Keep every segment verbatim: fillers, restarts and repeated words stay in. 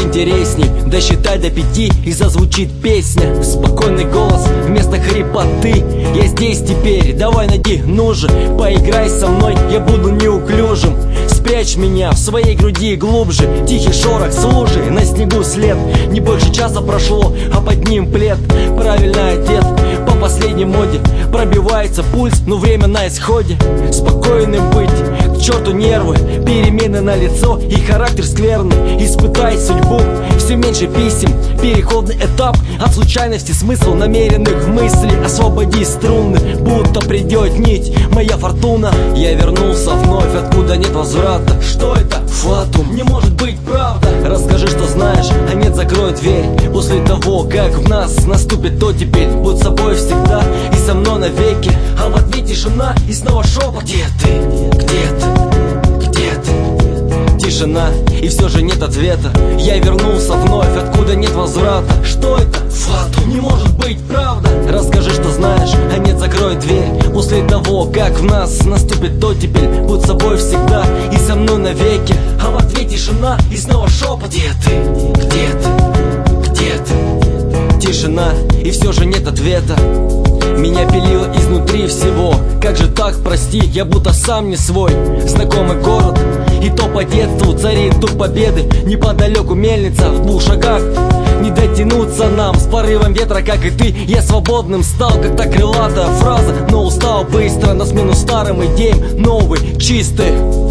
интересней. Досчитай до пяти и зазвучит песня. Спокойный голос вместо хрипоты. Я здесь теперь, давай найди, ну же, поиграй со мной, я буду неуклюжим. Спрячь меня в своей груди глубже. Тихий шорох, слушай, на снегу след. Не больше часа прошло, а под ним плед. Правильно одет, по последней моде. Пробивается пульс, но время на исходе. Спокойным быть, к черту нервы. Перемены на лицо и характер скверный. Испытай судьбу, все меньше писем. Переходный этап, от случайности смысл намеренных мыслей. Освободи струны, будто придет нить, моя фортуна. Я вернулся вновь, откуда нет возврата. Что это? Фатум, не может быть правда. Расскажи, что знаешь, а нет, закрой дверь. После того, как в нас наступит то теперь. Будь собой всегда и со мной навеки. А в ответ тишина и снова шепот. Где ты? Где ты? Где ты? Тишина, и все же нет ответа. Я вернулся вновь, откуда нет возврата. Что это? Фатум, не может быть правда. Расскажи, что знаешь, а нет, закрой дверь. После того, как в нас наступит то теперь. Будь собой всегда и со мной навеки. А в ответ тишина и снова шепот. Где ты? Где ты? Где ты? Тишина, и все же нет ответа. Меня пилило изнутри всего. Как же так, прости, я будто сам не свой. Знакомый город, и то по детству царит дух победы. Неподалеку мельница, в двух шагах. Не дотянуться нам с порывом ветра, как и ты. Я свободным стал, как та крылатая фраза. Но устал быстро, на смену старым идеям новый, чистый.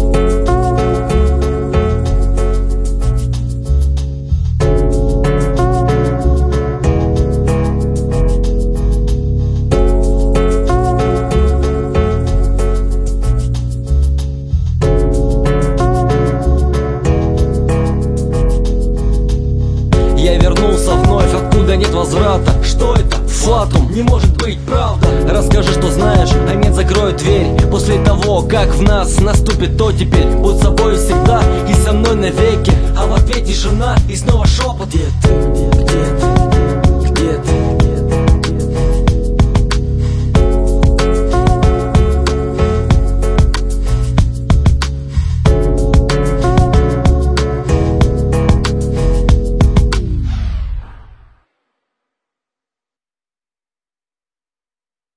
Я вернулся вновь, откуда нет возврата. Что это? Фатум, не может быть правда. Расскажи, что знаешь, а нет, закрой дверь. После того, как в нас наступит то теперь. Будь собой всегда и со мной навеки. А в ответ тишина и снова шепот. Где ты?